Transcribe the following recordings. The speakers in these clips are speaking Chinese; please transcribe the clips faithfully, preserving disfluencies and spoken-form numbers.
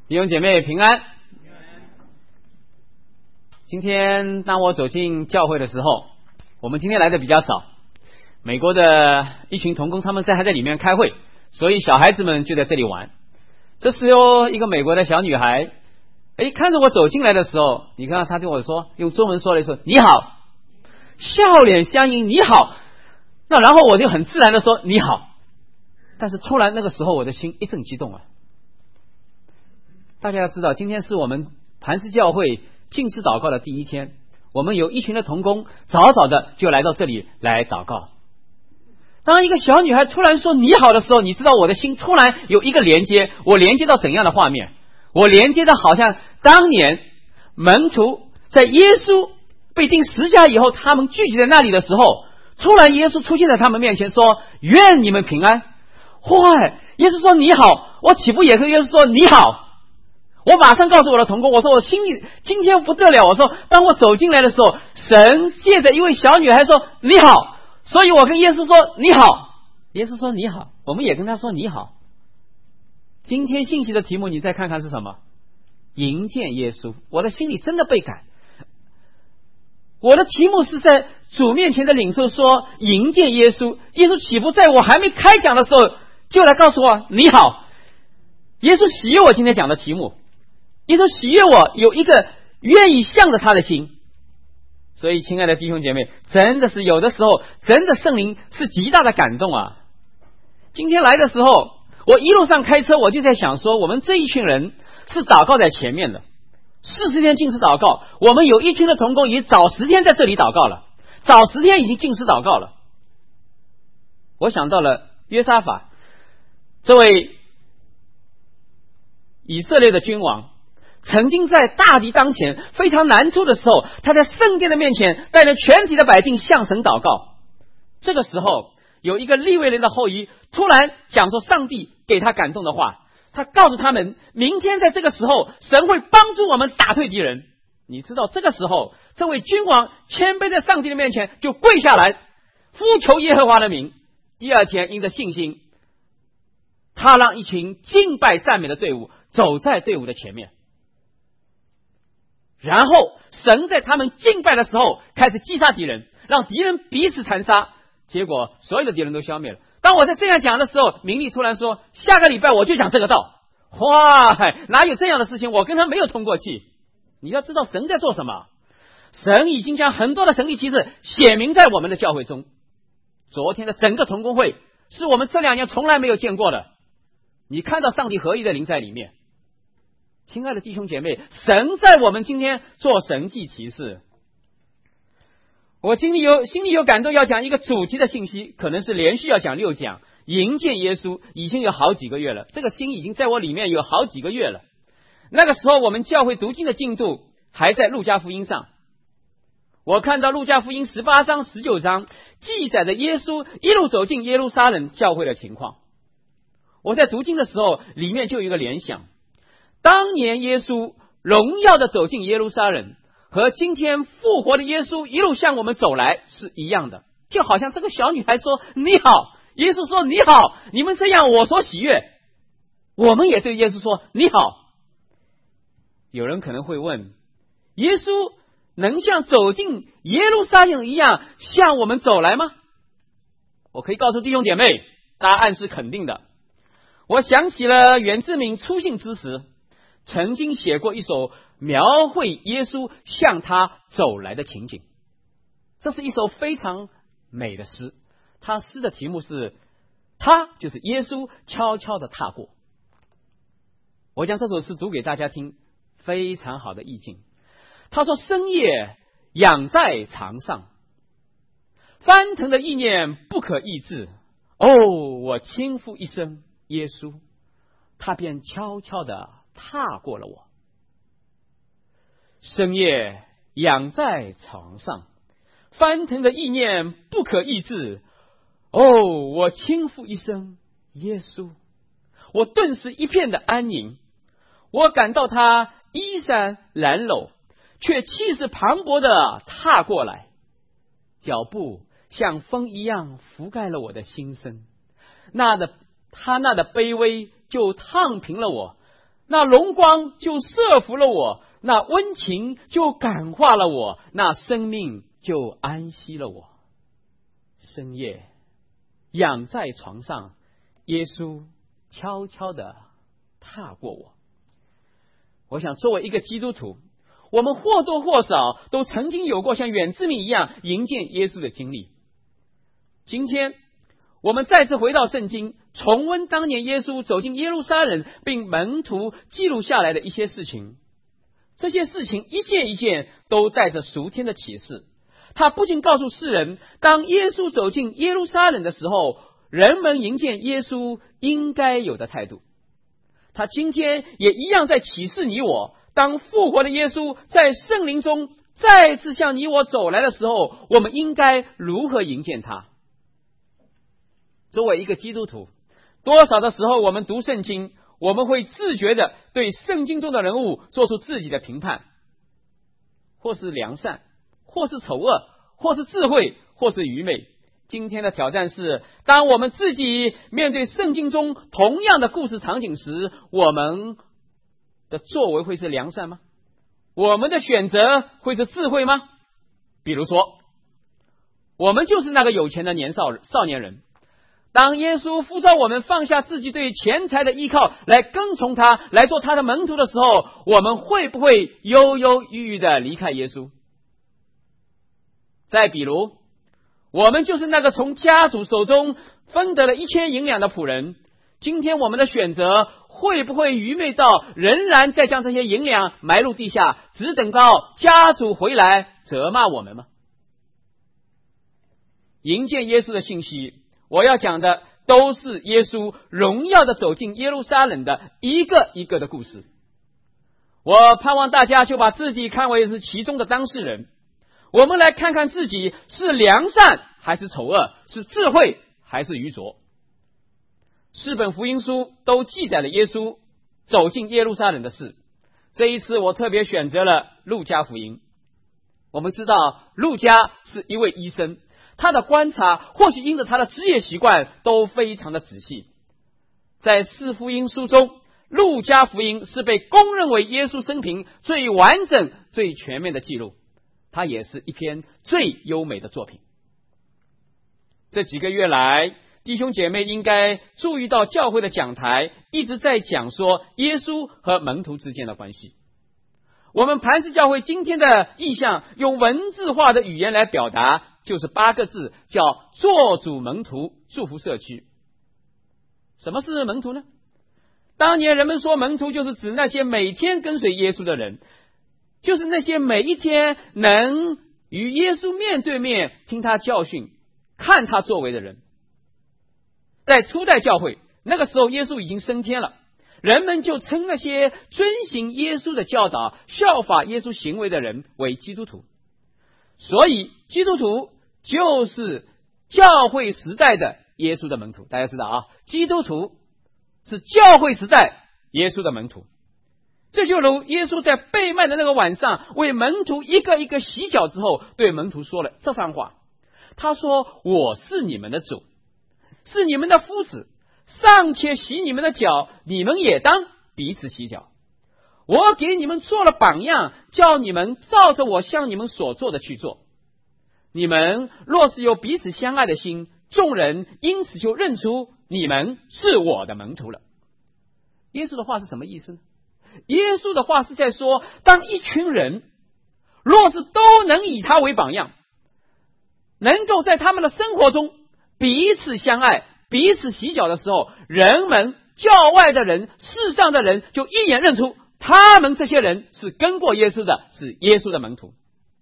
弟兄姐妹平安。今天当我走进教会的时候，我们今天来的比较早，美国的一群同工他们在还在里面开会，所以小孩子们就在这里玩。这时候一个美国的小女孩，诶，看着我走进来的时候，你看她对我说，用中文说了一声你好，笑脸相迎你好，那然后我就很自然的说你好，但是突然那个时候我的心一阵激动啊。大家要知道，今天是我们磐石教会禁食祷告的第一天，我们有一群的同工早早的就来到这里来祷告。当一个小女孩突然说你好的时候，你知道我的心突然有一个连接，我连接到怎样的画面？我连接到好像当年门徒在耶稣被钉十字架以后，他们聚集在那里的时候，突然耶稣出现在他们面前说愿你们平安。哇，耶稣说你好，我岂不也和耶稣说你好？我马上告诉我的同工，我说我心里今天不得了，我说当我走进来的时候，神借着一位小女孩说你好，所以我跟耶稣说你好，耶稣说你好，我们也跟他说你好。今天信息的题目你再看看是什么？迎见耶稣。我的心里真的被感，我的题目是在主面前的领受说迎见耶稣，耶稣岂不在我还没开讲的时候就来告诉我你好？耶稣喜悦我今天讲的题目，耶稣喜悦我有一个愿意向着他的心。所以亲爱的弟兄姐妹，真的是有的时候真的圣灵是极大的感动啊。今天来的时候，我一路上开车我就在想说，我们这一群人是祷告在前面的，四十天禁食祷告，我们有一群的同工也早十天在这里祷告了，早十天已经禁食祷告了。我想到了约沙法这位以色列的君王，曾经在大敌当前非常难处的时候，他在圣殿的面前带着全体的百姓向神祷告。这个时候有一个利未人的后裔突然讲说上帝给他感动的话，他告诉他们明天在这个时候神会帮助我们打退敌人。你知道这个时候这位君王谦卑在上帝的面前就跪下来呼求耶和华的名。第二天因着信心，他让一群敬拜赞美的队伍走在队伍的前面，然后神在他们敬拜的时候开始击杀敌人，让敌人彼此残杀，结果所有的敌人都消灭了。当我在这样讲的时候，明利突然说下个礼拜我就讲这个道。哇，哪有这样的事情，我跟他没有通过气。你要知道神在做什么，神已经将很多的神力奇事写明在我们的教会中。昨天的整个同工会是我们这两年从来没有见过的，你看到上帝合一的灵在里面。亲爱的弟兄姐妹，神在我们今天做神迹奇事。我心里有心里有感动，要讲一个主题的信息，可能是连续要讲六讲，迎见耶稣，已经有好几个月了，这个心已经在我里面有好几个月了。那个时候我们教会读经的进度还在路加福音上，我看到路加福音十八章十九章记载着耶稣一路走进耶路撒冷教会的情况。我在读经的时候里面就有一个联想，当年耶稣荣耀的走进耶路撒冷，和今天复活的耶稣一路向我们走来是一样的。就好像这个小女孩说你好，耶稣说你好，你们这样我所喜悦。我们也对耶稣说你好。有人可能会问，耶稣能像走进耶路撒冷一样向我们走来吗？我可以告诉弟兄姐妹，答案是肯定的。我想起了袁志敏初信之时曾经写过一首描绘耶稣向他走来的情景，这是一首非常美的诗，他诗的题目是他就是耶稣悄悄地踏过。我将这首诗读给大家听，非常好的意境。他说深夜仰在床上，翻腾的意念不可抑制，哦，我轻呼一声耶稣，他便悄悄地踏过了我。深夜仰在床上，翻腾的意念不可抑制，哦，我轻呼一声耶稣，我顿时一片的安宁。我感到他衣衫褴褛，却气势磅礴的踏过来，脚步像风一样覆盖了我的心声。那的他那的卑微就烫平了我， 那荣光就设服了我，那温情就感化了我，那生命就安息了我。深夜仰在床上，耶稣悄悄地踏过我。我想作为一个基督徒，我们或多或少都曾经有过像远志明一样迎见耶稣的经历。今天我们再次回到圣经，重温当年耶稣走进耶路撒冷并门徒记录下来的一些事情。这些事情一件一件都带着属天的启示。他不仅告诉世人，当耶稣走进耶路撒冷的时候，人们迎接耶稣应该有的态度。他今天也一样在启示你我，当复活的耶稣在圣灵中再次向你我走来的时候，我们应该如何迎接他。作为一个基督徒，多少的时候我们读圣经，我们会自觉的对圣经中的人物做出自己的评判，或是良善，或是丑恶，或是智慧，或是愚昧。今天的挑战是，当我们自己面对圣经中同样的故事场景时，我们的作为会是良善吗？我们的选择会是智慧吗？比如说，我们就是那个有钱的年少少年人，当耶稣呼召我们放下自己对钱财的依靠，来跟从他，来做他的门徒的时候，我们会不会忧忧郁郁的离开耶稣？再比如，我们就是那个从家主手中分得了一千银两的仆人，今天我们的选择会不会愚昧到仍然在将这些银两埋入地下，只等到家主回来责骂我们吗？迎接耶稣的信息，我要讲的都是耶稣荣耀的走进耶路撒冷的一个一个的故事。我盼望大家就把自己看为是其中的当事人，我们来看看自己是良善还是丑恶，是智慧还是愚拙。四本福音书都记载了耶稣走进耶路撒冷的事，这一次我特别选择了路加福音。我们知道路加是一位医生，他的观察或许因着他的职业习惯都非常的仔细。在四福音书中，路加福音是被公认为耶稣生平最完整最全面的记录，它也是一篇最优美的作品。这几个月来，弟兄姐妹应该注意到教会的讲台一直在讲说耶稣和门徒之间的关系。我们磐石教会今天的意向用文字化的语言来表达，就是八个字，叫做主门徒祝福社区。什么是门徒呢？当年人们说门徒就是指那些每天跟随耶稣的人，就是那些每一天能与耶稣面对面听他教训，看他作为的人。在初代教会，那个时候耶稣已经升天了，人们就称那些遵行耶稣的教导，效法耶稣行为的人为基督徒。所以基督徒就是教会时代的耶稣的门徒。大家知道啊，基督徒是教会时代耶稣的门徒。这就如耶稣在被卖的那个晚上，为门徒一个一个洗脚之后，对门徒说了这番话。他说，我是你们的主，是你们的夫子，尚且洗你们的脚，你们也当彼此洗脚。我给你们做了榜样，叫你们照着我向你们所做的去做。你们若是有彼此相爱的心，众人因此就认出你们是我的门徒了。耶稣的话是什么意思呢？耶稣的话是在说，当一群人若是都能以他为榜样，能够在他们的生活中彼此相爱，彼此洗脚的时候，人们教外的人，世上的人就一眼认出他们这些人是跟过耶稣的，是耶稣的门徒。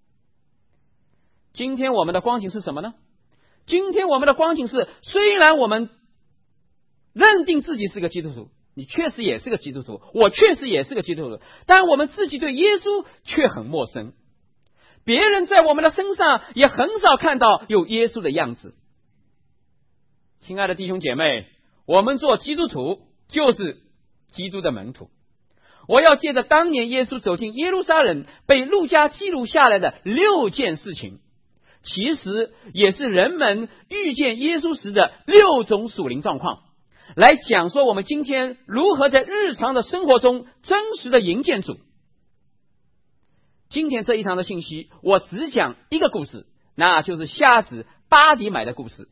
今天我们的光景是什么呢？今天我们的光景是，虽然我们认定自己是个基督徒，你确实也是个基督徒，我确实也是个基督徒，但我们自己对耶稣却很陌生，别人在我们的身上也很少看到有耶稣的样子。亲爱的弟兄姐妹，我们做基督徒就是基督的门徒。我要借着当年耶稣走进耶路撒冷被路加记录下来的六件事情，其实也是人们遇见耶稣时的六种属灵状况， 来讲说我们今天如何在日常的生活中真实的迎见主。今天这一堂的信息，我只讲一个故事，那就是瞎子巴底买的故事。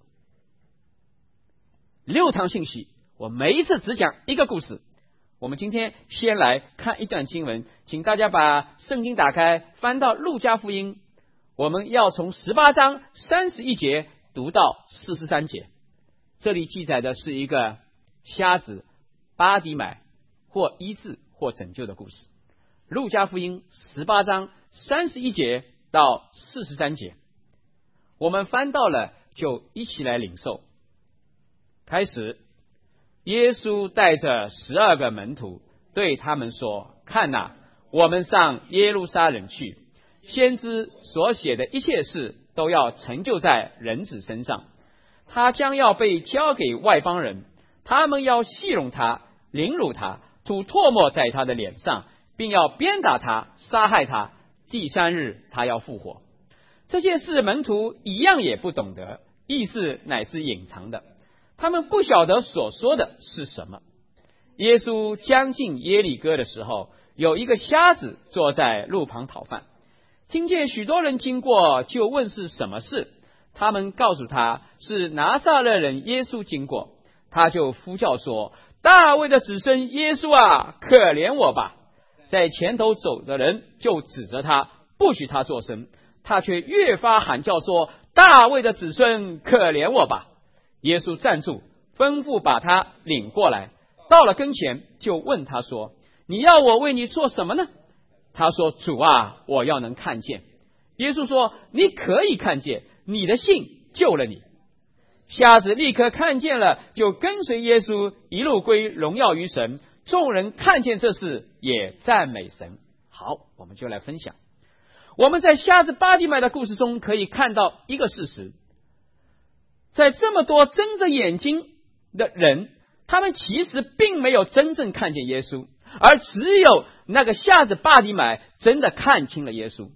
六堂信息，我每一次只讲一个故事。我们今天先来看一段经文，请大家把圣经打开，翻到路加福音，我们要从十八章三十一节读到四十三节。这里记载的是一个瞎子巴底买或医治或拯救的故事。路加福音十八章三十一节到四十三节，我们翻到了就一起来领受。开始，耶稣带着十二个门徒对他们说：看哪，我们上耶路撒冷去，先知所写的一切事都要成就在人子身上。他将要被交给外邦人，他们要戏弄他，凌辱他，吐唾沫在他的脸上，并要鞭打他，杀害他。第三日他要复活。这些事门徒一样也不懂得，意思乃是隐藏的，他们不晓得所说的是什么。耶稣将近耶利哥的时候，有一个瞎子坐在路旁讨饭，听见许多人经过，就问是什么事。他们告诉他是拿撒勒人耶稣经过，他就呼叫说：大卫的子孙耶稣啊，可怜我吧！在前头走的人就指着他，不许他作声，他却越发喊叫说：大卫的子孙，可怜我吧！耶稣站住，吩咐把他领过来，到了跟前，就问他说：你要我为你做什么呢？他说：主啊，我要能看见。耶稣说：你可以看见，你的信救了你。瞎子立刻看见了，就跟随耶稣，一路归荣耀于神。众人看见这事，也赞美神。好，我们就来分享。我们在瞎子巴底买的故事中可以看到一个事实，在这么多睁着眼睛的人，他们其实并没有真正看见耶稣，而只有那个瞎子巴底买真的看清了耶稣。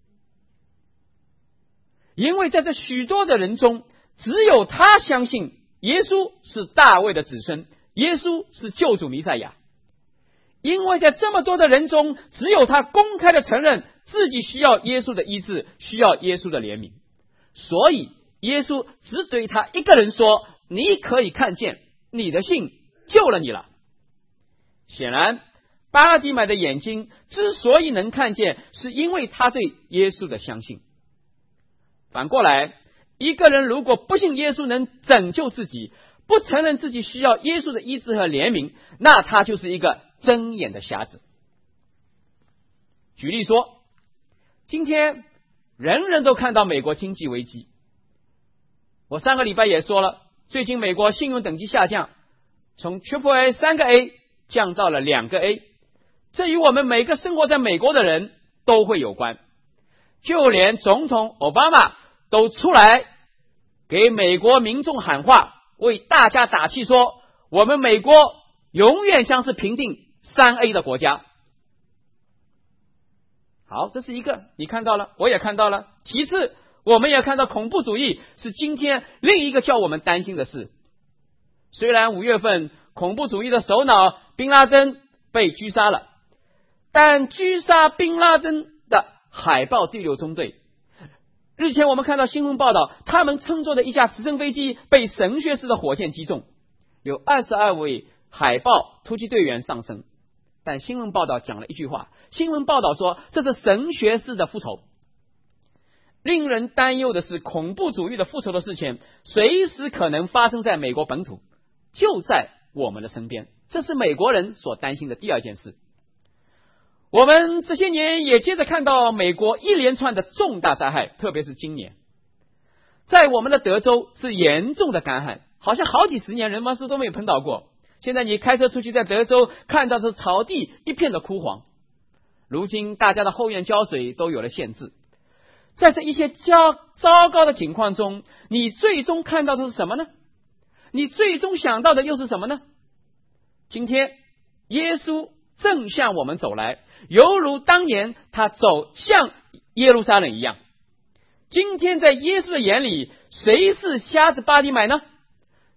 因为在这许多的人中，只有他相信耶稣是大卫的子孙，耶稣是救主弥赛亚。因为在这么多的人中，只有他公开的承认自己需要耶稣的医治，需要耶稣的怜悯，所以耶稣只对他一个人说：你可以看见，你的信救了你了。显然巴底买的眼睛之所以能看见，是因为他对耶稣的相信。反过来，一个人如果不信耶稣能拯救自己，不承认自己需要耶稣的医治和怜悯，那他就是一个睁眼的瞎子。举例说，今天人人都看到美国经济危机，我上个礼拜也说了，最近美国信用等级下降，从 Triple A 三个 A 降到了两个 A， 这与我们每个生活在美国的人都会有关。就连总统奥巴马都出来给美国民众喊话，为大家打气说，我们美国永远将是评定三 A 的国家。好，这是一个，你看到了，我也看到了。其次，我们也看到恐怖主义是今天另一个叫我们担心的事。虽然五月份恐怖主义的首脑宾拉登被狙杀了，但狙杀宾拉登的海豹第六中队，日前我们看到新闻报道，他们乘坐的一架直升飞机被神学式的火箭击中，有二十二位海豹突击队员丧生。但新闻报道讲了一句话，新闻报道说这是神学式的复仇。令人担忧的是，恐怖主义的复仇的事情随时可能发生在美国本土，就在我们的身边，这是美国人所担心的第二件事。我们这些年也接着看到美国一连串的重大灾害，特别是今年在我们的德州是严重的干旱，好像好几十年人们是都没有碰到过。现在你开车出去，在德州看到是草地一片的枯黄，如今大家的后院浇水都有了限制。在这一些糟糟糕的情况中，你最终看到的是什么呢？你最终想到的又是什么呢？今天耶稣正向我们走来，犹如当年他走向耶路撒冷一样。今天在耶稣的眼里，谁是瞎子巴底买呢？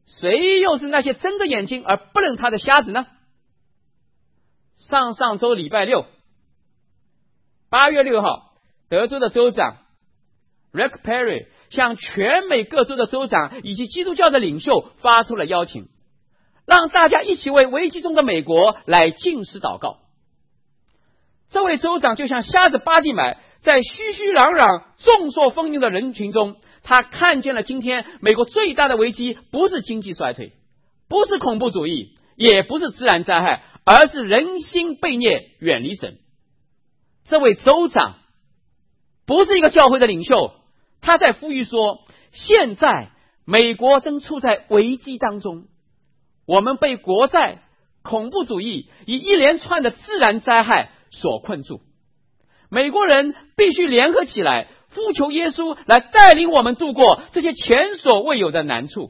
谁又是那些睁着眼睛而不认他的瞎子呢？上上周礼拜六，八月六号，德州的州长 Rick Perry 向全美各州的州长以及基督教的领袖发出了邀请，让大家一起为危机中的美国来禁食祷告。这位州长就像瞎子巴蒂买，在熙熙攘攘众说纷纭的人群中，他看见了今天美国最大的危机不是经济衰退，不是恐怖主义，也不是自然灾害，而是人心悖逆，远离神。这位州长不是一个教会的领袖，他在呼吁说，现在美国正处在危机当中，我们被国债、恐怖主义以一连串的自然灾害所困住，美国人必须联合起来，呼求耶稣来带领我们度过这些前所未有的难处，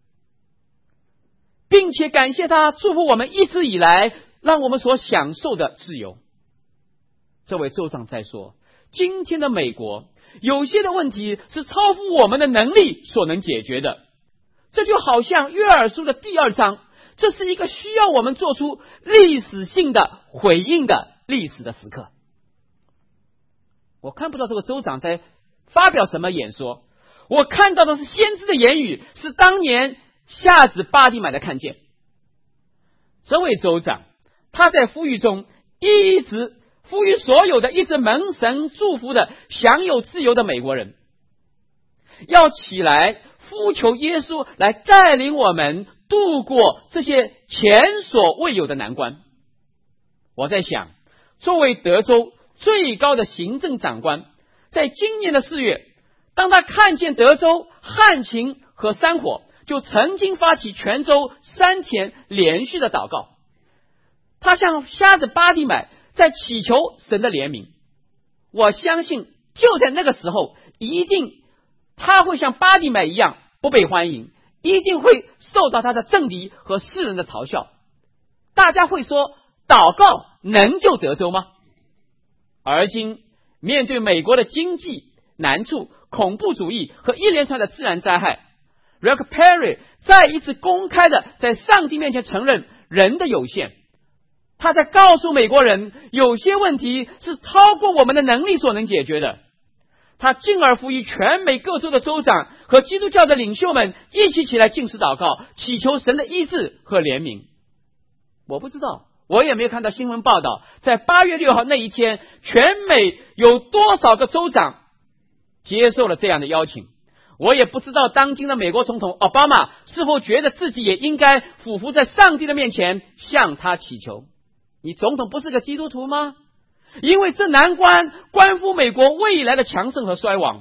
并且感谢他祝福我们一直以来让我们所享受的自由。这位州长在说，今天的美国有些的问题是超乎我们的能力所能解决的，这就好像约珥书的第二章，这是一个需要我们做出历史性的回应的历史的时刻。我看不到这个州长在发表什么演说，我看到的是先知的言语，是当年瞎子巴蒂买的看见。这位州长他在呼吁中一直呼吁所有的一直蒙神祝福的享有自由的美国人，要起来呼求耶稣来带领我们度过这些前所未有的难关。我在想，作为德州最高的行政长官，在今年的四月，当他看见德州旱情和山火，就曾经发起全州三天连续的祷告。他向瞎子巴蒂买在祈求神的怜悯。我相信就在那个时候，一定他会像巴蒂买一样不被欢迎，一定会受到他的政敌和世人的嘲笑。大家会说，祷告能救德州吗？而今面对美国的经济难处、恐怖主义和一连串的自然灾害， Rick Perry 再一次公开的在上帝面前承认人的有限。他在告诉美国人，有些问题是超过我们的能力所能解决的。他进而呼吁全美各州的州长和基督教的领袖们一起起来禁食祷告，祈求神的医治和怜悯。我不知道，我也没有看到新闻报道，在八月六号那一天，全美有多少个州长接受了这样的邀请。我也不知道当今的美国总统奥巴马是否觉得自己也应该俯伏在上帝的面前向他祈求。你总统不是个基督徒吗？因为这难关关乎美国未来的强盛和衰亡。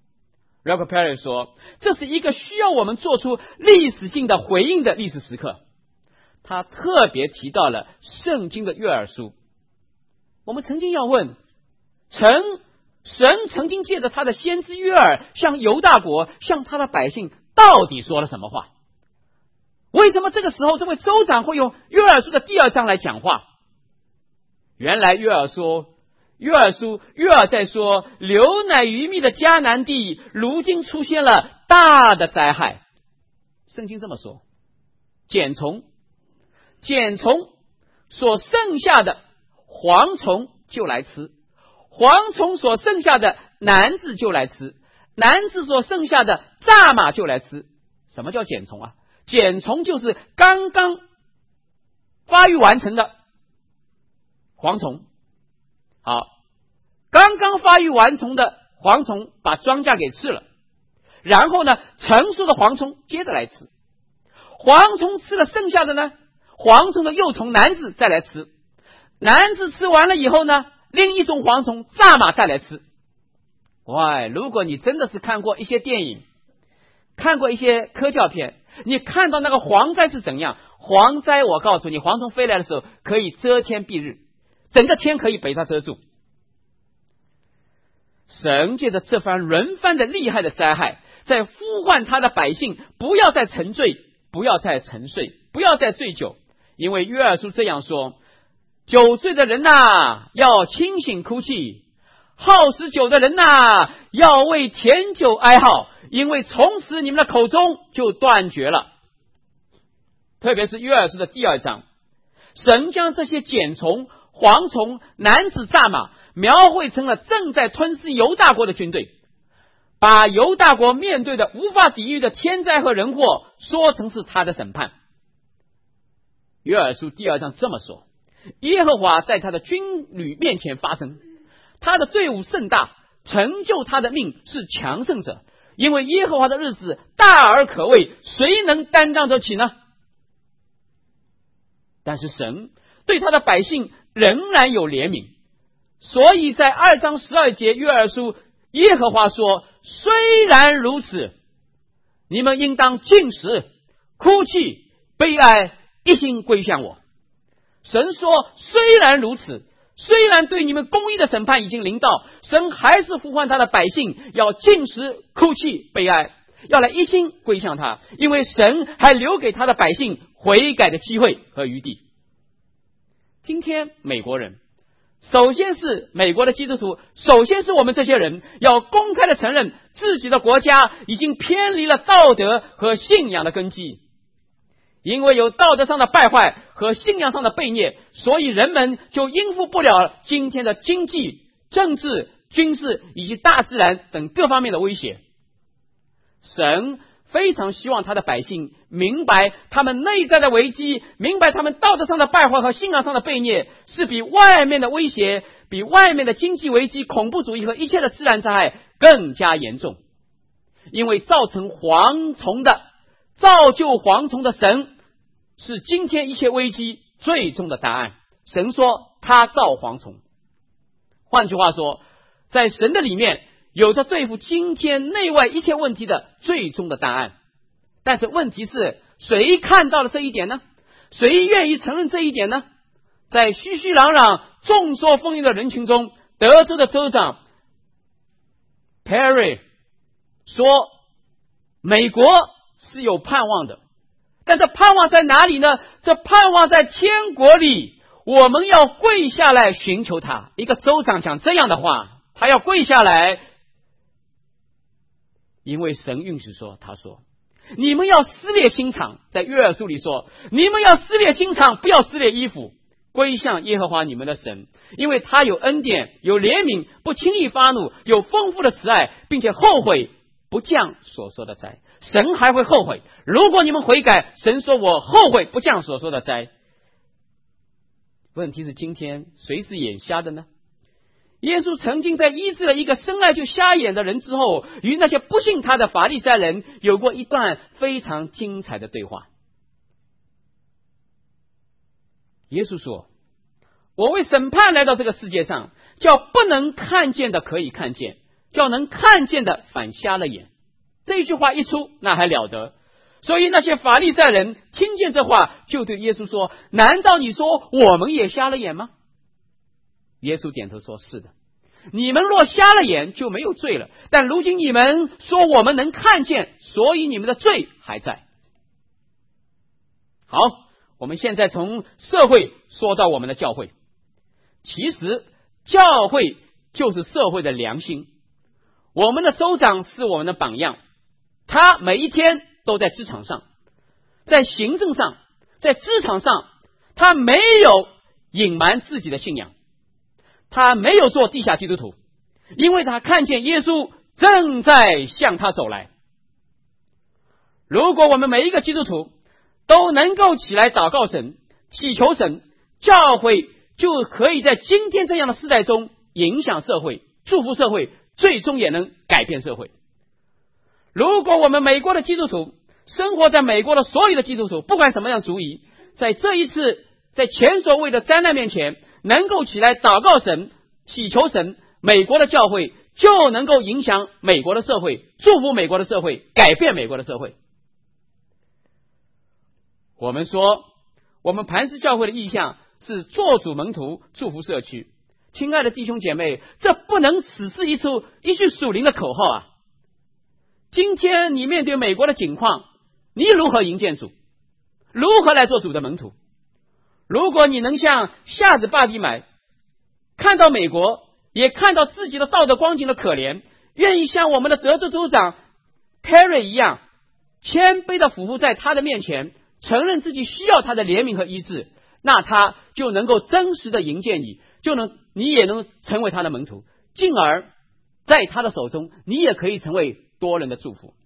Rick Perry 说，这是一个需要我们做出历史性的回应的历史时刻。他特别提到了圣经的约珥书。我们曾经要问，曾神曾经借着他的先知约珥向犹大国、向他的百姓到底说了什么话？为什么这个时候这位州长会用约珥书的第二章来讲话？原来约珥说，约珥书约珥在说，流奶与蜜的迦南地如今出现了大的灾害。圣经这么说，茧虫茧虫所剩下的蝗虫就来吃，蝗虫所剩下的男子就来吃，男子所剩下的蚱蜢就来吃。什么叫茧虫啊？茧虫就是刚刚发育完成的蝗虫。好，刚刚发育完成的蝗虫把庄稼给吃了，然后呢，成熟的蝗虫接着来吃。蝗虫吃了剩下的呢，蝗虫的幼虫男子再来吃，男子吃完了以后呢，另一种蝗虫蚱蜢再来吃。喂，如果你真的是看过一些电影，看过一些科教片，你看到那个蝗灾是怎样？蝗灾我告诉你，蝗虫飞来的时候可以遮天蔽日，整个天可以被它遮住。神借着这番轮番的厉害的灾害，在呼唤他的百姓不要再沉醉，不要再沉睡，不要再醉酒。因为约珥书这样说，酒醉的人呐，要清醒哭泣，好食酒的人呐，要为甜酒哀号，因为从此你们的口中就断绝了。 特别是约珥书的第二章，神将这些茧虫、蝗虫、男子蚱蜢描绘成了正在吞噬犹大国的军队，把犹大国面对的无法抵御的天灾和人祸说成是他的审判。约珥书第二章这么说：耶和华在他的军旅面前发声，他的队伍甚大，成就他的命是强盛者，因为耶和华的日子大而可畏，谁能担当得起呢？但是神对他的百姓仍然有怜悯，所以在二章十二节约珥书，耶和华说：虽然如此，你们应当禁食、哭泣、悲哀，一心归向我。神说虽然如此，虽然对你们公义的审判已经临到，神还是呼唤他的百姓要禁食、哭泣、悲哀，要来一心归向他，因为神还留给他的百姓悔改的机会和余地。今天美国人，首先是美国的基督徒，首先是我们这些人要公开的承认自己的国家已经偏离了道德和信仰的根基。因为有道德上的败坏和信仰上的悖逆，所以人们就应付不了今天的经济、政治、军事以及大自然等各方面的威胁。神非常希望他的百姓明白他们内在的危机，明白他们道德上的败坏和信仰上的悖逆是比外面的威胁、比外面的经济危机、恐怖主义和一切的自然灾害更加严重。因为造成蝗虫的造就蝗虫的神是今天一切危机最终的答案。神说他造蝗虫，换句话说，在神的里面有着对付今天内外一切问题的最终的答案。但是问题是，谁看到了这一点呢？谁愿意承认这一点呢？在熙熙攘攘众说纷纭的人群中，德州的州长 Perry 说美国是有盼望的，但这盼望在哪里呢？这盼望在天国里，我们要跪下来寻求他。一个州长讲这样的话，他要跪下来，因为神允许说，他说你们要撕裂心肠，在约珥书里说你们要撕裂心肠，不要撕裂衣服，归向耶和华你们的神，因为他有恩典，有怜悯，不轻易发怒，有丰富的慈爱，并且后悔不降所说的灾。神还会后悔，如果你们悔改，神说我后悔不降所说的灾。问题是今天谁是眼瞎的呢？耶稣曾经在医治了一个生来就瞎眼的人之后，与那些不信他的法利赛人有过一段非常精彩的对话。耶稣说，我为审判来到这个世界上，叫不能看见的可以看见，叫能看见的反瞎了眼。这一句话一出，那还了得。所以那些法利赛人听见这话，就对耶稣说，难道你说我们也瞎了眼吗？耶稣点头说，是的，你们若瞎了眼就没有罪了，但如今你们说我们能看见，所以你们的罪还在。好，我们现在从社会说到我们的教会。其实教会就是社会的良心，我们的州长是我们的榜样，他每一天都在职场上，在行政上，在职场上，他没有隐瞒自己的信仰，他没有做地下基督徒，因为他看见耶稣正在向他走来。如果我们每一个基督徒都能够起来祷告神，祈求神，教会就可以在今天这样的时代中影响社会，祝福社会，最终也能改变社会。如果我们美国的基督徒，生活在美国的所有的基督徒，不管什么样族裔，在这一次在前所未的灾难面前能够起来祷告神，祈求神，美国的教会就能够影响美国的社会，祝福美国的社会，改变美国的社会。我们说我们磐石教会的意向是做主门徒，祝福社区。亲爱的弟兄姐妹，这不能只是一出一句属灵的口号啊！今天你面对美国的境况，你如何迎见主？如何来做主的门徒？如果你能像夏子巴底买看到美国，也看到自己的道德光景的可怜，愿意像我们的德州州长 Perry 一样谦卑的俯伏在他的面前， 承认自己需要他的怜悯和医治，那他就能够真实的迎接你，就能你也能成为他的门徒，进而在他的手中，你也可以成为多人的祝福。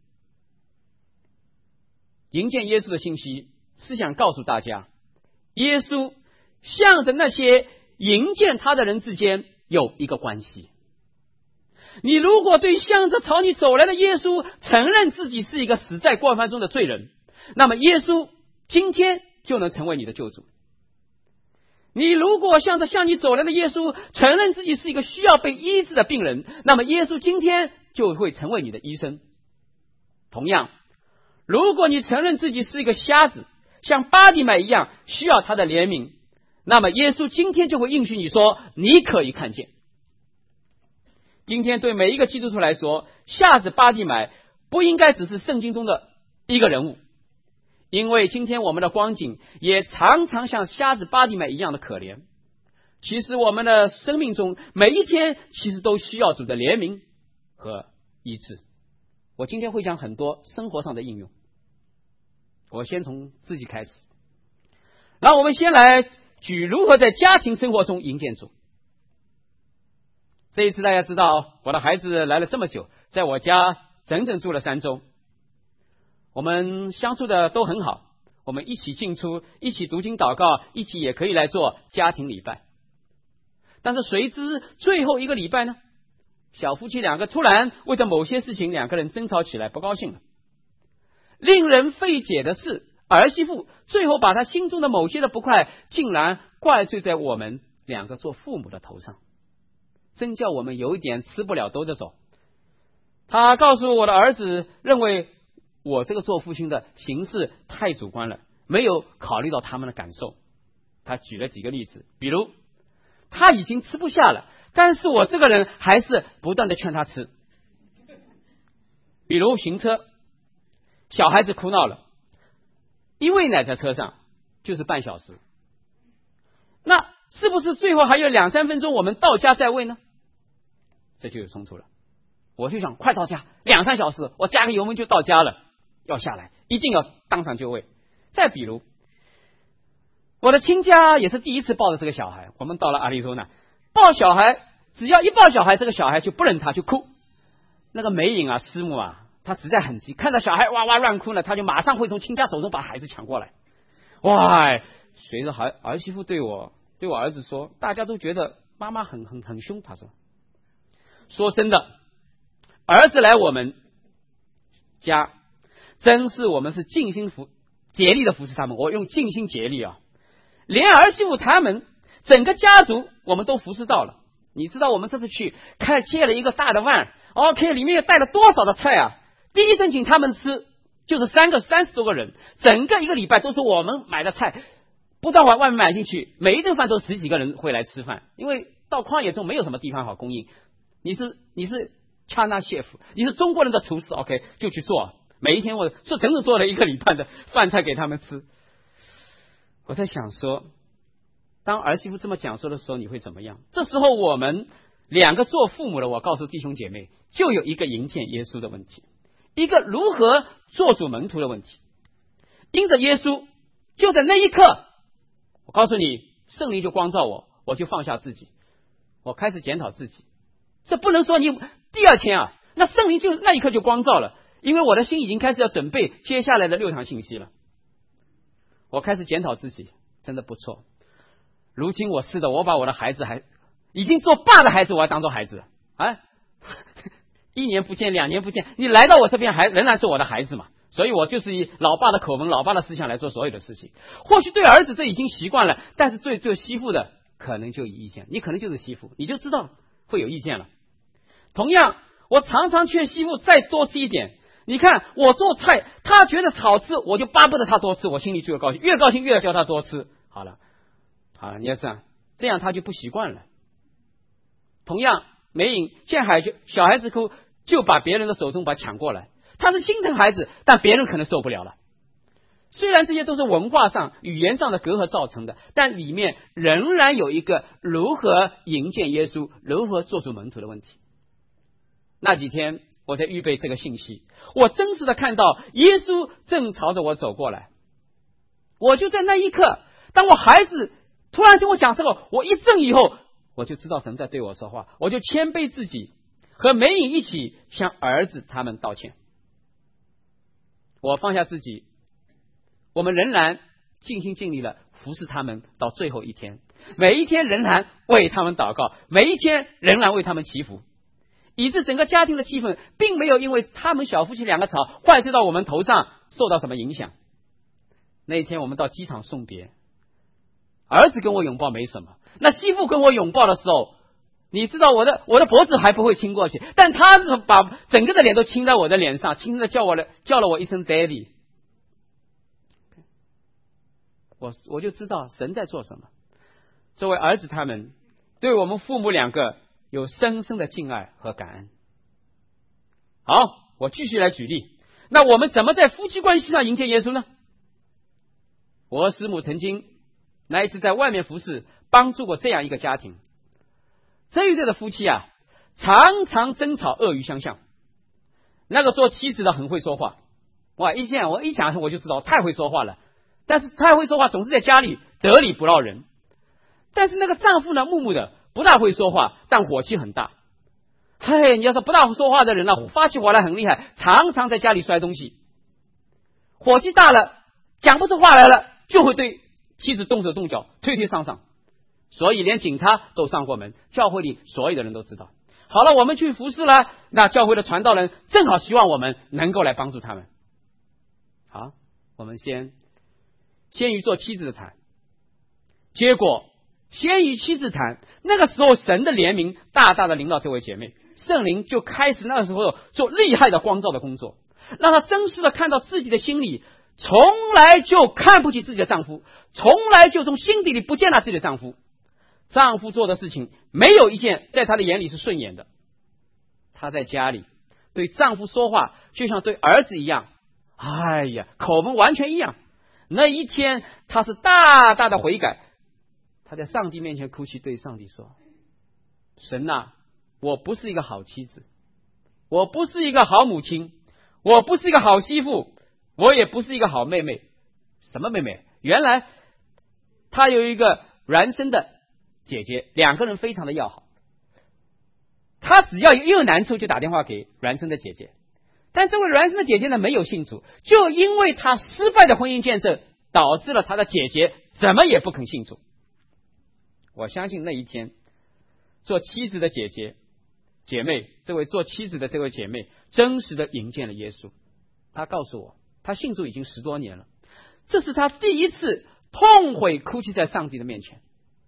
迎接耶稣的信息是想告诉大家，耶稣向着那些迎接他的人之间有一个关系。你如果对向着朝你走来的耶稣承认自己是一个死在过犯中的罪人，那么耶稣今天就能成为你的救主。你如果向着向你走来的耶稣承认自己是一个需要被医治的病人，那么耶稣今天就会成为你的医生。同样，如果你承认自己是一个瞎子，像巴底买一样需要他的怜悯，那么耶稣今天就会应许你说，你可以看见。今天对每一个基督徒来说，瞎子巴底买不应该只是圣经中的一个人物，因为今天我们的光景也常常像瞎子巴底买一样的可怜。其实我们的生命中每一天其实都需要主的怜悯和医治。我今天会讲很多生活上的应用，我先从自己开始。然后我们先来举如何在家庭生活中迎接主。这一次大家知道，我的孩子来了这么久，在我家整整住了三周，我们相处的都很好，我们一起进出，一起读经祷告，一起也可以来做家庭礼拜。但是谁知最后一个礼拜呢，小夫妻两个突然为着某些事情两个人争吵起来，不高兴了。令人费解的是，儿媳妇最后把她心中的某些的不快竟然怪罪在我们两个做父母的头上，真叫我们有一点吃不了兜着走。他告诉我的儿子，认为我这个做父亲的行事太主观了，没有考虑到他们的感受。他举了几个例子，比如他已经吃不下了，但是我这个人还是不断的劝他吃。比如行车，小孩子哭闹了，一喂奶在车上就是半小时，那是不是最后还有两三分钟我们到家再喂呢？这就有冲突了。我就想快到家，两三小时我加个油门就到家了，要下来一定要当场就喂。再比如我的亲家也是第一次抱着这个小孩，我们到了阿里州那抱小孩，只要一抱小孩，这个小孩就不忍他就哭。那个梅影啊师母啊，他实在很急，看到小孩哇哇乱哭呢，他就马上会从亲家手中把孩子抢过来。哇，随着儿儿媳妇对我对我儿子说，大家都觉得妈妈很很很凶。他说说真的，儿子来我们家真是我们是尽心服竭力的服侍他们，我用尽心竭力啊，连儿媳妇他们整个家族我们都服侍到了。你知道我们这次去开接了一个大的碗 OK， 里面又带了多少的菜啊，第一顿请他们吃就是三个三十多个人，整个一个礼拜都是我们买的菜，不到外外面买进去，每一顿饭都十几个人会来吃饭，因为到旷野中没有什么地方好供应。你是你是 China chef， 你是中国人的厨师 OK， 就去做，每一天我做整整做了一个礼拜的饭菜给他们吃。我在想说，当儿媳妇这么讲说的时候你会怎么样？这时候我们两个做父母的，我告诉弟兄姐妹，就有一个迎接耶稣的问题，一个如何做主门徒的问题。因着耶稣，就在那一刻，我告诉你，圣灵就光照我，我就放下自己，我开始检讨自己。这不能说你第二天啊，那圣灵就那一刻就光照了，因为我的心已经开始要准备接下来的六堂信息了。我开始检讨自己，真的不错。如今我是的，我把我的孩子还已经做爸的孩子，我要当做孩子啊！一年不见，两年不见，你来到我这边还仍然是我的孩子嘛？所以我就是以老爸的口吻、老爸的思想来做所有的事情。或许对儿子这已经习惯了，但是对这媳妇的可能就有意见。你可能就是媳妇，你就知道会有意见了。同样，我常常劝媳妇再多吃一点。你看我做菜，他觉得好吃，我就巴不得他多吃，我心里就高兴，越高兴越叫他多吃。好了，好了，你要这样，这样他就不习惯了。同样，梅影见孩子小孩子哭，就把别人的手中把抢过来，他是心疼孩子，但别人可能受不了了。虽然这些都是文化上、语言上的隔阂造成的，但里面仍然有一个如何迎接耶稣、如何做主门徒的问题。那几天我在预备这个信息，我真实的看到耶稣正朝着我走过来。 我就在那一刻，当我孩子突然跟我讲这个，我一怔以后，我就知道神在对我说话，我就谦卑自己，和美影一起向儿子他们道歉。我放下自己，我们仍然尽心尽力了服侍他们到最后一天，每一天仍然为他们祷告，每一天仍然为他们祈福，以致整个家庭的气氛并没有因为他们小夫妻两个吵坏知到我们头上受到什么影响。那一天我们到机场送别，儿子跟我拥抱没什么，那媳妇跟我拥抱的时候，你知道我的我的脖子还不会亲过去，但他是把整个的脸都亲在我的脸上，亲着叫我的叫了我一声 Daddy。 我我就知道神在做什么。作为儿子他们对我们父母两个有深深的敬爱和感恩。好，我继续来举例。那我们怎么在夫妻关系上迎接耶稣呢？我和师母曾经那一次在外面服侍，帮助过这样一个家庭。这一对的夫妻啊，常常争吵，恶语相向。那个做妻子的很会说话，哇！一见我一想我就知道太会说话了。但是太会说话，总是在家里得理不饶人。但是那个丈夫呢，木木的，不大会说话，但火气很大。嘿，你要说不大会说话的人呢，发起火来很厉害，常常在家里摔东西。火气大了，讲不出话来了，就会对妻子动手动脚，推推上上。所以连警察都上过门，教会里所有的人都知道。好了，我们去服侍了，那教会的传道人正好希望我们能够来帮助他们。好，我们先先与做妻子的谈，结果先与妻子谈，那个时候神的怜悯大大的临到这位姐妹，圣灵就开始那个时候做厉害的光照的工作，让她真实的看到自己的心里从来就看不起自己的丈夫，从来就从心底里不接纳自己的丈夫。丈夫做的事情没有一件在她的眼里是顺眼的。她在家里对丈夫说话就像对儿子一样，哎呀，口吻完全一样。那一天她是大大的悔改，她在上帝面前哭泣，对上帝说，神啊，我不是一个好妻子，我不是一个好母亲，我不是一个好媳妇，我也不是一个好妹妹。什么妹妹？原来她有一个孪生的姐姐，两个人非常的要好。她只要一有难处就打电话给孪生的姐姐，但这位孪生的姐姐呢没有信主，就因为她失败的婚姻建设，导致了她的姐姐怎么也不肯信主。我相信那一天做妻子的姐姐姐妹，这位做妻子的这位姐妹真实的迎见了耶稣。她告诉我，她信主已经十多年了，这是她第一次痛悔哭泣在上帝的面前。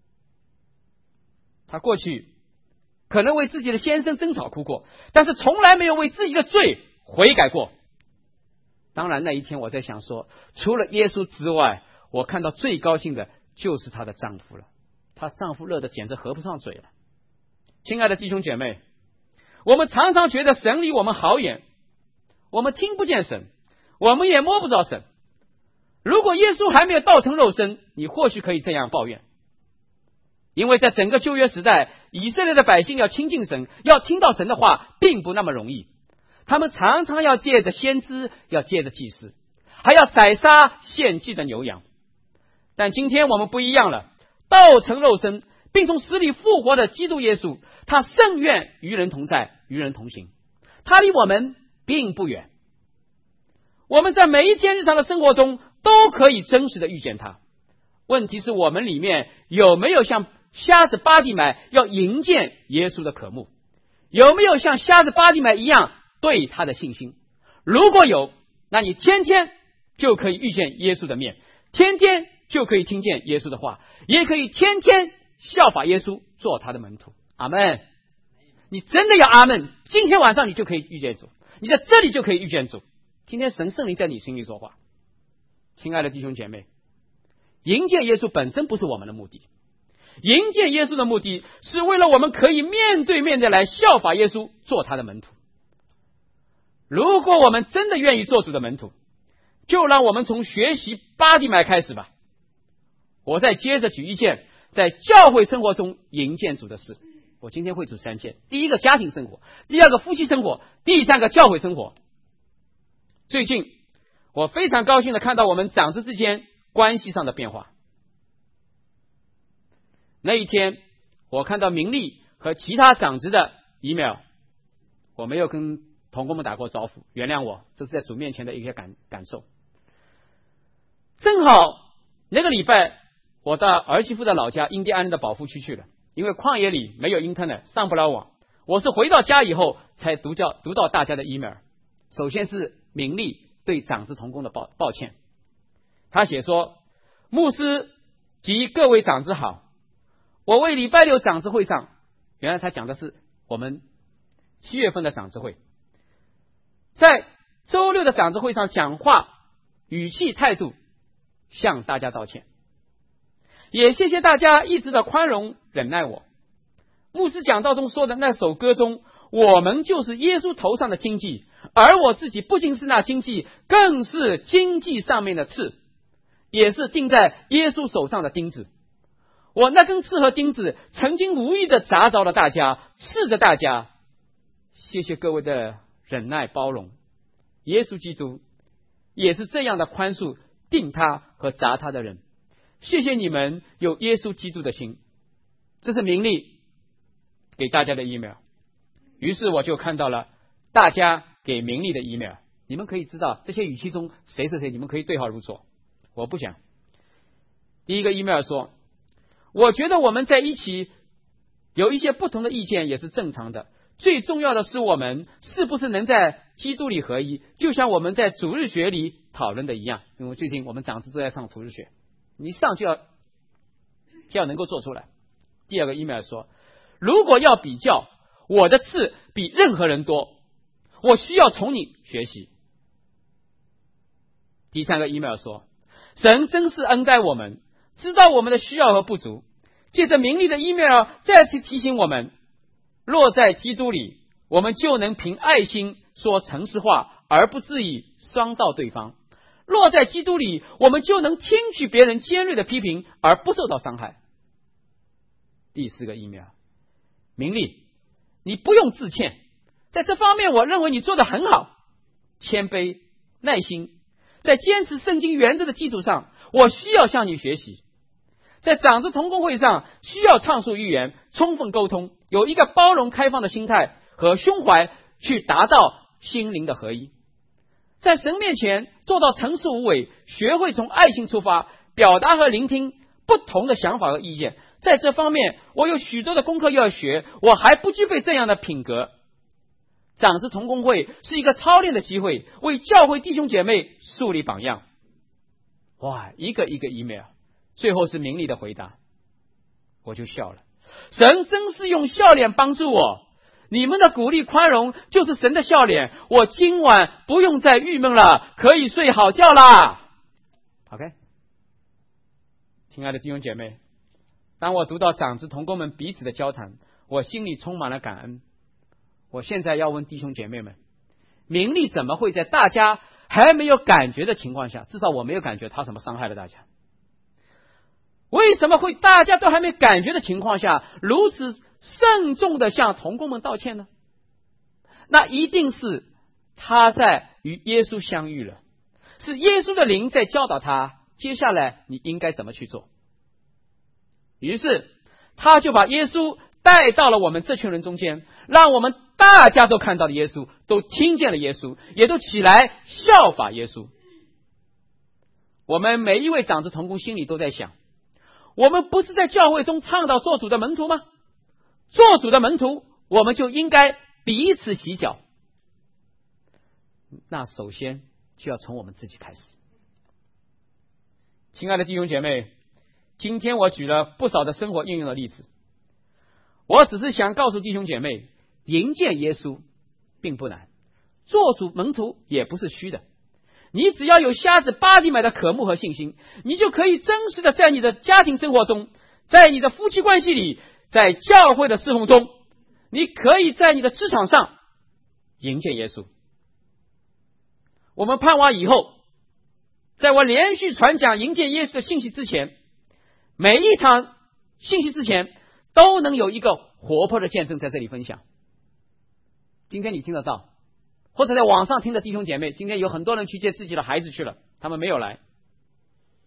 她过去可能为自己的先生争吵哭过，但是从来没有为自己的罪悔改过。当然那一天我在想说，除了耶稣之外，我看到最高兴的就是她的丈夫了。她丈夫乐得简直合不上嘴了。亲爱的弟兄姐妹，我们常常觉得神离我们好远，我们听不见神，我们也摸不着神。如果耶稣还没有道成肉身，你或许可以这样抱怨。因为在整个旧约时代，以色列的百姓要亲近神，要听到神的话并不那么容易。他们常常要借着先知，要借着祭司，还要宰杀献祭的牛羊。但今天我们不一样了，道成肉身并从死里复活的基督耶稣，他甚愿与人同在，与人同行。他离我们并不远，我们在每一天日常的生活中都可以真实的遇见他。问题是我们里面有没有像瞎子巴底买要迎见耶稣的渴慕，有没有像瞎子巴底买一样对他的信心？如果有，那你天天就可以遇见耶稣的面，天天就可以听见耶稣的话，也可以天天效法耶稣做他的门徒。阿们。你真的要阿们，今天晚上你就可以遇见主，你在这里就可以遇见主。今天神圣灵在你心里说话。亲爱的弟兄姐妹，迎接耶稣本身不是我们的目的，迎接耶稣的目的是为了我们可以面对面的来效法耶稣，做他的门徒。如果我们真的愿意做主的门徒，就让我们从学习巴底买开始吧。我再接着举一件在教会生活中迎见主的事。我今天会举三件：第一个家庭生活，第二个夫妻生活，第三个教会生活。最近我非常高兴的看到我们长子之间关系上的变化。那一天，我看到明利和其他长子的 email， 我没有跟同工们打过招呼，原谅我，这是在主面前的一些感感受。正好那个礼拜，我到儿媳妇的老家印第安人的保护区去了，因为旷野里没有 internet， 上不了网。我是回到家以后才读到读到大家的 email。首先是明利对长子同工的抱抱歉，他写说：牧师及各位长子好，我为礼拜六长子会上，原来他讲的是我们七月份的长子会，在周六的长子会上讲话语气态度向大家道歉，也谢谢大家一直的宽容忍耐我。牧师讲道中说的那首歌中，我们就是耶稣头上的荆棘，而我自己不仅是那荆棘，更是荆棘上面的刺，也是钉在耶稣手上的钉子。我那根刺和钉子曾经无意的砸着了大家，刺着大家，谢谢各位的忍耐包容。耶稣基督也是这样的宽恕钉他和砸他的人，谢谢你们有耶稣基督的心。这是明利给大家的 email。 于是我就看到了大家给明利的 email， 你们可以知道这些语气中谁是谁，你们可以对号入座，我不讲。第一个 email 说，我觉得我们在一起有一些不同的意见也是正常的，最重要的是我们是不是能在基督里合一，就像我们在主日学里讨论的一样。因为最近我们长子都在上主日学，你上就要就要能够做出来。第二个 email 说，如果要比较，我的刺比任何人多，我需要从你学习。第三个 email 说，神真是恩待我们，知道我们的需要和不足，借着明利的 email 再次提醒我们，若在基督里，我们就能凭爱心说诚实话，而不至于伤到对方。若在基督里，我们就能听取别人尖锐的批评，而不受到伤害。第四个 email， 明利，你不用自谦，在这方面我认为你做得很好，谦卑耐心，在坚持圣经原则的基础上，我需要向你学习。在长子同工会上需要畅述预言，充分沟通，有一个包容开放的心态和胸怀，去达到心灵的合一。在神面前做到诚实无伪，学会从爱心出发，表达和聆听不同的想法和意见。在这方面我有许多的功课要学，我还不具备这样的品格。长子同工会是一个操练的机会，为教会弟兄姐妹树立榜样。哇，一个一个 email， 最后是明利的回答，我就笑了。神真是用笑脸帮助我，你们的鼓励宽容就是神的笑脸，我今晚不用再郁闷了，可以睡好觉啦。 OK， 亲爱的弟兄姐妹，当我读到长子同工们彼此的交谈，我心里充满了感恩。我现在要问弟兄姐妹们，明利怎么会在大家还没有感觉的情况下，至少我没有感觉他什么伤害了大家，为什么会大家都还没感觉的情况下如此慎重的向同工们道歉呢？那一定是他在与耶稣相遇了，是耶稣的灵在教导他接下来你应该怎么去做。于是他就把耶稣带到了我们这群人中间，让我们大家都看到了耶稣，都听见了耶稣，也都起来效法耶稣。我们每一位长子同工心里都在想，我们不是在教会中倡导做主的门徒吗？做主的门徒，我们就应该彼此洗脚。那首先就要从我们自己开始。亲爱的弟兄姐妹，今天我举了不少的生活应用的例子，我只是想告诉弟兄姐妹，迎见耶稣并不难，做主门徒也不是虚的。你只要有瞎子巴底买的渴慕和信心，你就可以真实的在你的家庭生活中，在你的夫妻关系里，在教会的侍奉中，你可以在你的职场上迎见耶稣。我们盼望以后，在我连续传讲迎见耶稣的信息之前，每一场信息之前都能有一个活泼的见证在这里分享。今天你听得到，或者在网上听的弟兄姐妹，今天有很多人去接自己的孩子去了，他们没有来。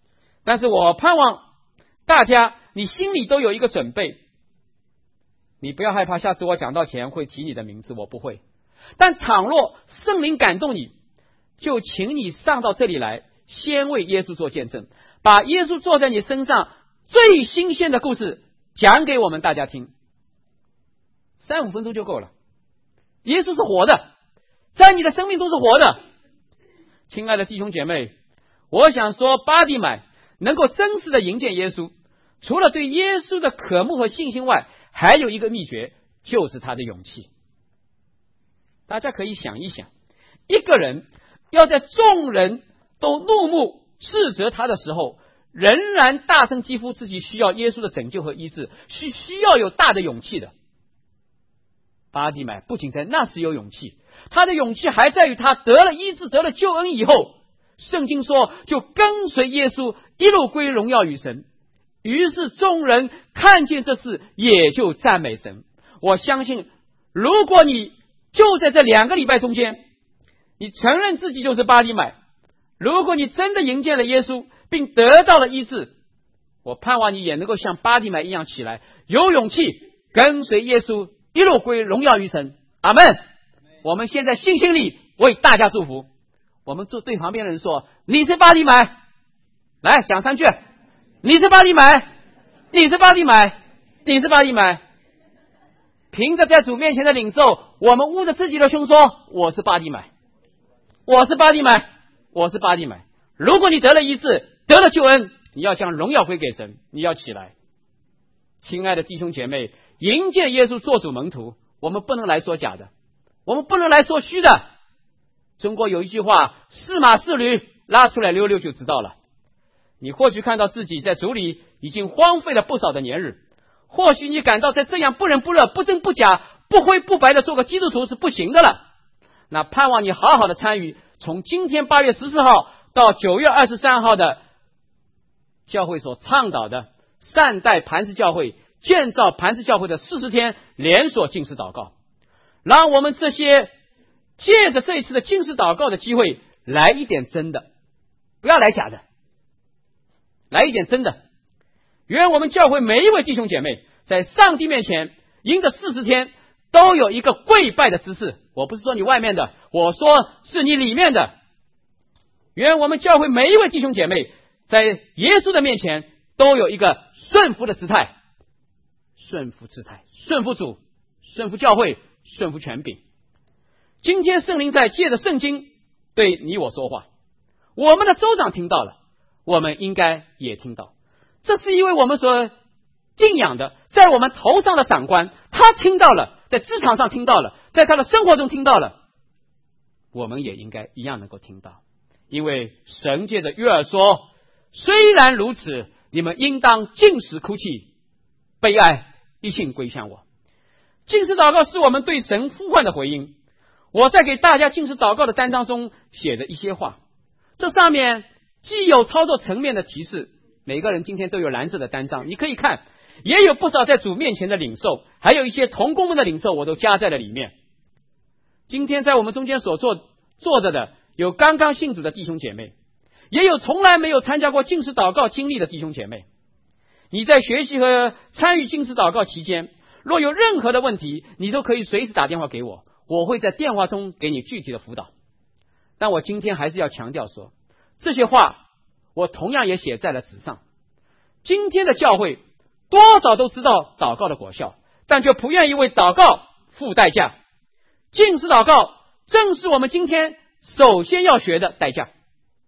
但是我盼望大家你心里都有一个准备，你不要害怕下次我讲到前会提你的名字，我不会。但倘若圣灵感动你，就请你上到这里来，先为耶稣做见证，把耶稣坐在你身上最新鲜的故事讲给我们大家听。三五分钟就够了。耶稣是活的，在你的生命中是活的。亲爱的弟兄姐妹，我想说巴底买能够真实的迎接耶稣，除了对耶稣的渴慕和信心外，还有一个秘诀，就是他的勇气。大家可以想一想，一个人要在众人都怒目斥责他的时候，仍然大声疾呼自己需要耶稣的拯救和医治，是需要有大的勇气的。巴底买不仅在那时有勇气，他的勇气还在于他得了医治得了救恩以后，圣经说就跟随耶稣一路归荣耀与神。于是众人看见这事，也就赞美神。我相信如果你就在这两个礼拜中间，你承认自己就是巴底买，如果你真的迎接了耶稣并得到了医治，我盼望你也能够像巴底买一样起来，有勇气跟随耶稣一路归荣耀于神。阿们。我们现在信心里为大家祝福。我们对旁边的人说，你是巴底买，来讲三句，你是巴底买，你是巴底买，你是巴底买。凭着在主面前的领受，我们捂着自己的胸说，我是巴底买，我是巴底买，我是巴底买。如果你得了医治得了救恩，你要将荣耀归给神，你要起来。亲爱的弟兄姐妹，迎接耶稣做主门徒，我们不能来说假的，我们不能来说虚的。中国有一句话，是马是驴拉出来溜溜就知道了。你或许看到自己在主里已经荒废了不少的年日，或许你感到在这样不冷不热不真不假不灰不白的做个基督徒是不行的了。那盼望你好好的参与从今天八月十四号到九月二十三号的教会所倡导的善待磐石教会建造磐石教会的四十天连锁禁食祷告，让我们这些借着这一次的禁食祷告的机会，来一点真的，不要来假的，来一点真的。愿我们教会每一位弟兄姐妹在上帝面前因着四十天都有一个跪拜的姿势。我不是说你外面的，我说是你里面的。愿我们教会每一位弟兄姐妹在耶稣的面前都有一个顺服的姿态，顺服姿态，顺服主，顺服教会，顺服权柄。今天圣灵在借着圣经对你我说话，我们的州长听到了，我们应该也听到。这是因为我们所敬仰的在我们头上的长官，他听到了，在职场上听到了，在他的生活中听到了，我们也应该一样能够听到。因为神借着约珥说，虽然如此，你们应当禁食哭泣，悲哀，一心归向我。禁食祷告是我们对神呼唤的回应。我在给大家禁食祷告的单张中写着一些话，这上面既有操作层面的提示，每个人今天都有蓝色的单张，你可以看，也有不少在主面前的领受，还有一些同工们的领受，我都加在了里面。今天在我们中间所坐坐着的有刚刚信主的弟兄姐妹，也有从来没有参加过禁食祷告经历的弟兄姐妹。你在学习和参与禁食祷告期间，若有任何的问题，你都可以随时打电话给我，我会在电话中给你具体的辅导。但我今天还是要强调说，这些话我同样也写在了纸上。今天的教会多少都知道祷告的果效，但却不愿意为祷告付代价。禁食祷告正是我们今天首先要学的代价，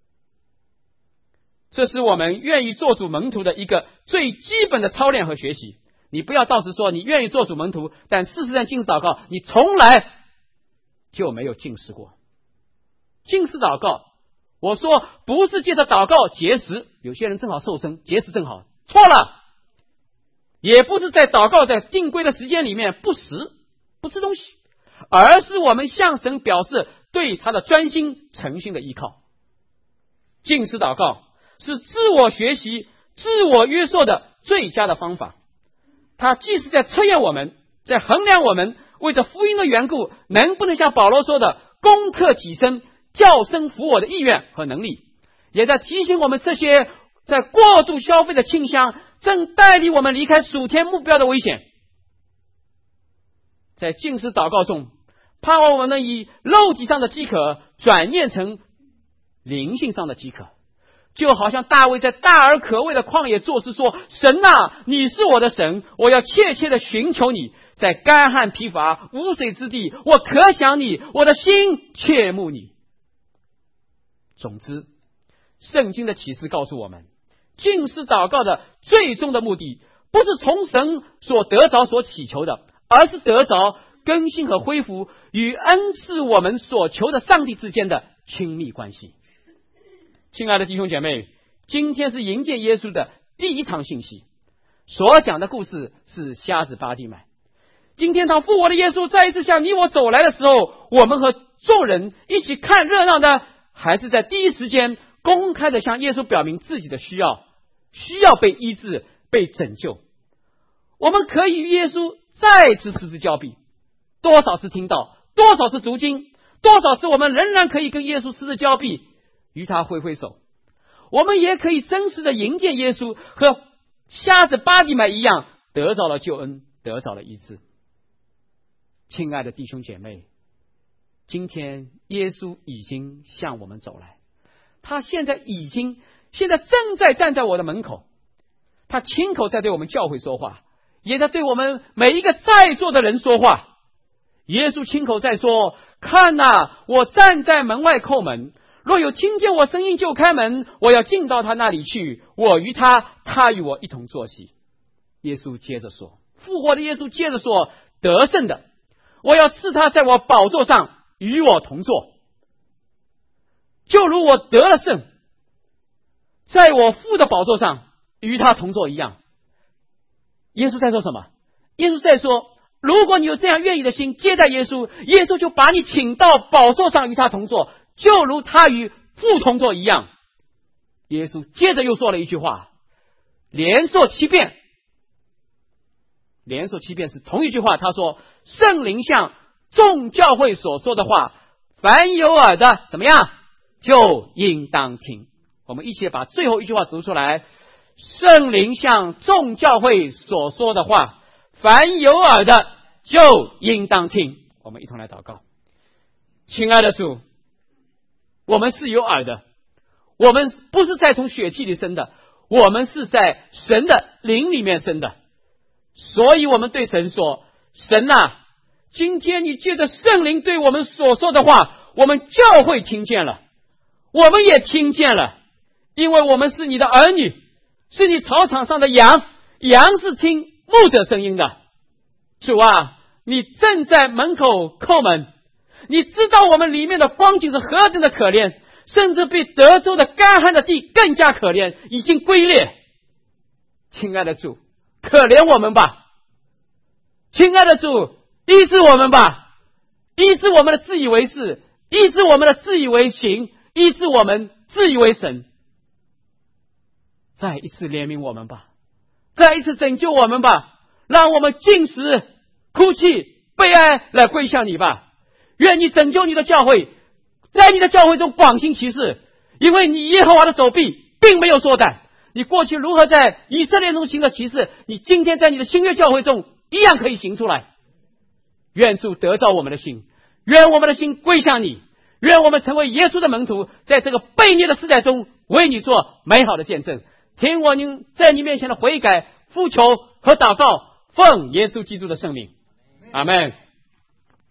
这是我们愿意做主门徒的一个最基本的操练和学习。你不要到时说你愿意做主门徒，但事实上禁食祷告你从来就没有禁食过。禁食祷告，我说不是借着祷告节食，有些人正好瘦身节食正好，错了。也不是在祷告在定规的时间里面不食不吃东西，而是我们向神表示对他的专心诚心的依靠。禁食祷告是自我学习自我约束的最佳的方法，它既是在测验我们，在衡量我们为着福音的缘故能不能像保罗说的攻克己身叫身服我的意愿和能力，也在提醒我们这些在过度消费的倾向正带领我们离开属天目标的危险。在禁食祷告中，盼望我们能以肉体上的饥渴转念成灵性上的饥渴，就好像大卫在大而可畏的旷野作诗说：神啊，你是我的神，我要切切的寻求你，在干旱疲乏无水之地，我可想你，我的心切慕你。总之，圣经的启示告诉我们，禁食祷告的最终的目的不是从神所得着所祈求的，而是得着更新和恢复与恩赐我们所求的上帝之间的亲密关系。亲爱的弟兄姐妹，今天是迎接耶稣的第一场信息，所讲的故事是瞎子巴地买。今天当复活的耶稣再一次向你我走来的时候，我们和众人一起看热闹的，还是在第一时间公开的向耶稣表明自己的需要，需要被医治、被拯救？我们可以与耶稣再次失之交臂。多少次听到，多少次读经，多少次我们仍然可以跟耶稣失之交臂，与他挥挥手。我们也可以真实的迎接耶稣，和瞎子巴底买一样，得着了救恩，得着了医治。亲爱的弟兄姐妹，今天耶稣已经向我们走来，他现在已经现在正在站在我的门口，他亲口在对我们教会说话，也在对我们每一个在座的人说话。耶稣亲口在说：看哪，我站在门外叩门，若有听见我声音就开门，我要进到他那里去，我与他，他与我一同坐席。耶稣接着说，复活的耶稣接着说：得胜的，我要赐他在我宝座上与我同坐，就如我得了胜，在我父的宝座上与他同坐一样。耶稣在说什么？耶稣在说，如果你有这样愿意的心接待耶稣，耶稣就把你请到宝座上与他同坐，就如他与父同坐一样。耶稣接着又说了一句话，连说七遍，连说七遍是同一句话。他说：圣灵向众教会所说的话，凡有耳的怎么样，就应当听。我们一起把最后一句话读出来：圣灵向众教会所说的话，凡有耳的就应当听。我们一同来祷告。亲爱的主，我们是有耳的，我们不是在从血气里生的，我们是在神的灵里面生的。所以我们对神说：神啊，今天你借着圣灵对我们所说的话，我们教会听见了，我们也听见了，因为我们是你的儿女，是你草场上的羊，羊是听牧者声音的。主啊，你正在门口叩门，你知道我们里面的光景是何等的可怜，甚至比德州的干旱的地更加可怜，已经龟裂。亲爱的主，可怜我们吧，亲爱的主，医治我们吧，医治我们的自以为是，医治我们的自以为行，医治我们自以为神。再一次怜悯我们吧，再一次拯救我们吧，让我们进食、哭泣、悲哀来归向你吧。愿你拯救你的教会，在你的教会中广行其事，因为你耶和华的手臂并没有缩短。你过去如何在以色列中行的奇事，你今天在你的新约教会中一样可以行出来。愿主得着我们的心，愿我们的心归向你，愿我们成为耶稣的门徒，在这个悖逆的时代中为你做美好的见证。听我您在你面前的悔改、呼求和祷告，奉耶稣基督的圣名，阿们。